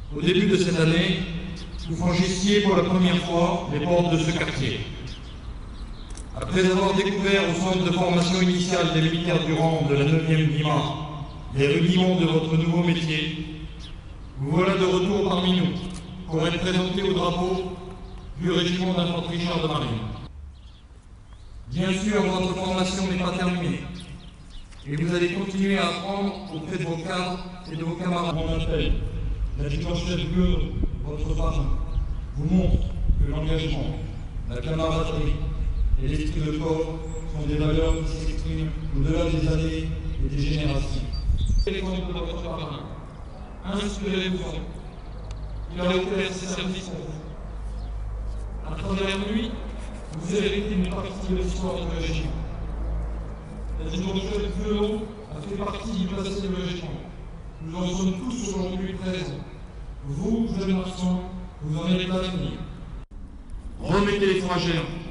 Au début de cette année, vous franchissiez pour la première fois les portes de ce quartier. Après avoir découvert au centre de formation initiale des militaires du rang de la 9e Lima les rudiments de votre nouveau métier, vous voilà de retour parmi nous pour être présenté au drapeau du régiment d'infanterie chars de marine. Bien sûr, votre formation n'est pas terminée et vous allez continuer à apprendre auprès de vos cadres et de vos camarades. Mon appel, l'adjudant-chef Bleu, votre parrain, vous montre que l'engagement, la camaraderie et l'esprit de corps sont des valeurs qui s'expriment au-delà des années et des générations. L'exemple de votre parrain, inspirez-vous-en. Il a offert ses services pour vous. À travers lui, vous héritez une partie de l'histoire du régiment. L'adjudant-chef Violon a fait partie du passé du régiment. Nous en sommes tous aujourd'hui présents. Vous, jeunes garçons, vous en êtes l'avenir. Remettez les frangins